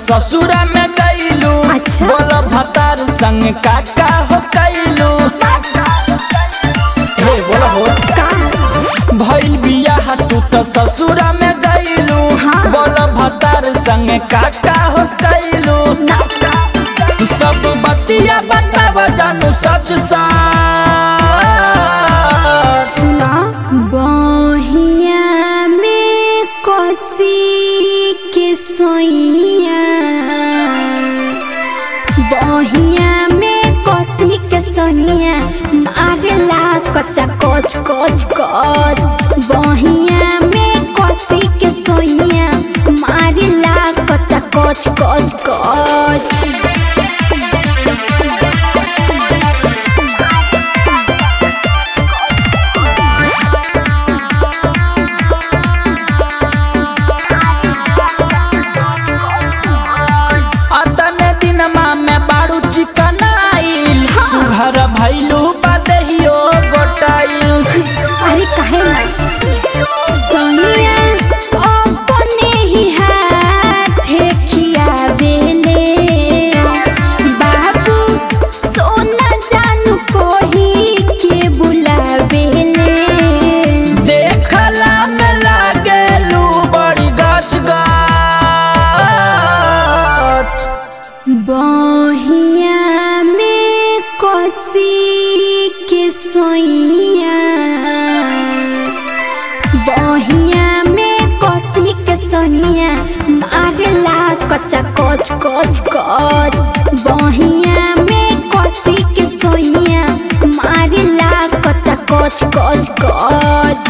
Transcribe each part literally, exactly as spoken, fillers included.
ससुरा में गईलू। अच्छा। बोला भतार संग काका हो कैलू। हे बोला हो भइल बियाह तू तो ससुरा में गईलू। हाँ। बोला भतार संग काका हो कैलू। सब बतिया बतावा जानू सच सच। सुना बहिया में कोसी के सोइया, बहिया में कोसी के सोनिया मारेला कच्चा कोच कोच कोच। बहिया में कोसी के सोइया मारेला कच्चा कोच कोच कोच। चिकन आइल सुघर भैलू बदहियो गोटाइल। अरे काहे ना सोनिया अपने ही हाथे खियावेले। बाबू सोना जानू कोही के बुलावेले। देखला में लागेलू बड़ी गच गच। बहिया में कोसी के सोइया, बहिया में कोसी के सोनिया मारेला कच्चा कोच कोच कोच। बहिया में कोसी के सोनिया मारेला कच्चा कोच कोच कोच।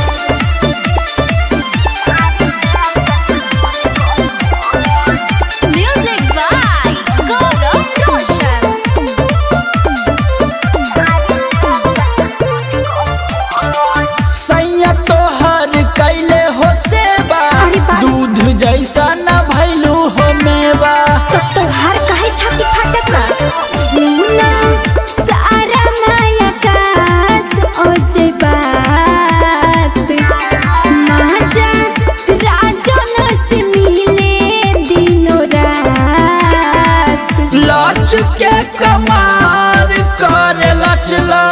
दूध जैसा न भैलू हो मेवा। तो तोहार काहे छाती फाटत ना। सुना सारा माया कास ओ जे बात माजा राजन से मिले दिनों रात। लच के कमार करे लच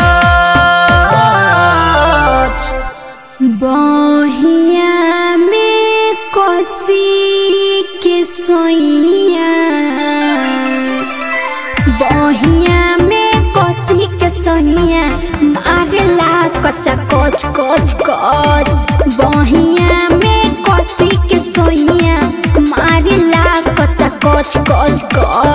लच। बहिया में कोसी के सोइया, बहिया में कोसी के सोनिया मारेला कच्चा कोच कोच कोच। बहिया में कोसी के सोनिया मारेला कच्चा कोच कोच कोच।